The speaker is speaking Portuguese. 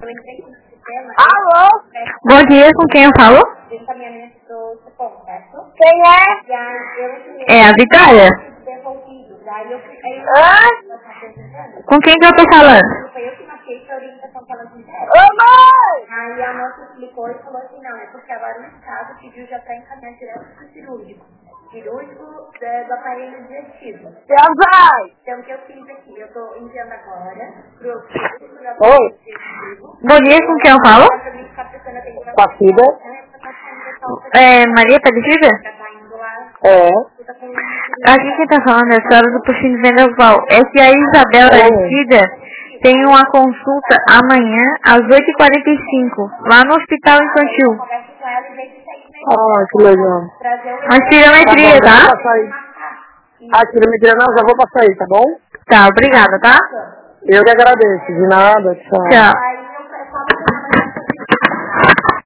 Alô? Bom dia, com quem eu falo? Quem é? É a Vitória. Hã? Com quem que eu tô falando? Ô, mãe! Aí a moça explicou e falou assim, não, é porque agora o Estado pediu já para encaminhar direto para o cirúrgico do aparelho digestivo. Já vai! Então o que eu fiz aqui, eu estou enviando agora pro cirúrgico do Oi? aparelho digestivo. Bom dia, com quem eu falo? Para mim ficar prestando atenção. Partida? Maria Aparecida? Já tá indo lá, É. tá com Aqui quem tá falando é a senhora do Postinho de Vendaval. É que a Isabel Aparecida tem uma consulta amanhã às 8h45, lá no Hospital Infantil. conversa com ela e ver se tem Ah, que legal. trazer o Uma espirometria, Tá bom, já vou tá? passar aí. Ah, quilometria não, já vou passar aí, tá bom? Tá, obrigada, tá? Eu que agradeço. De nada, tchau. Tchau. aí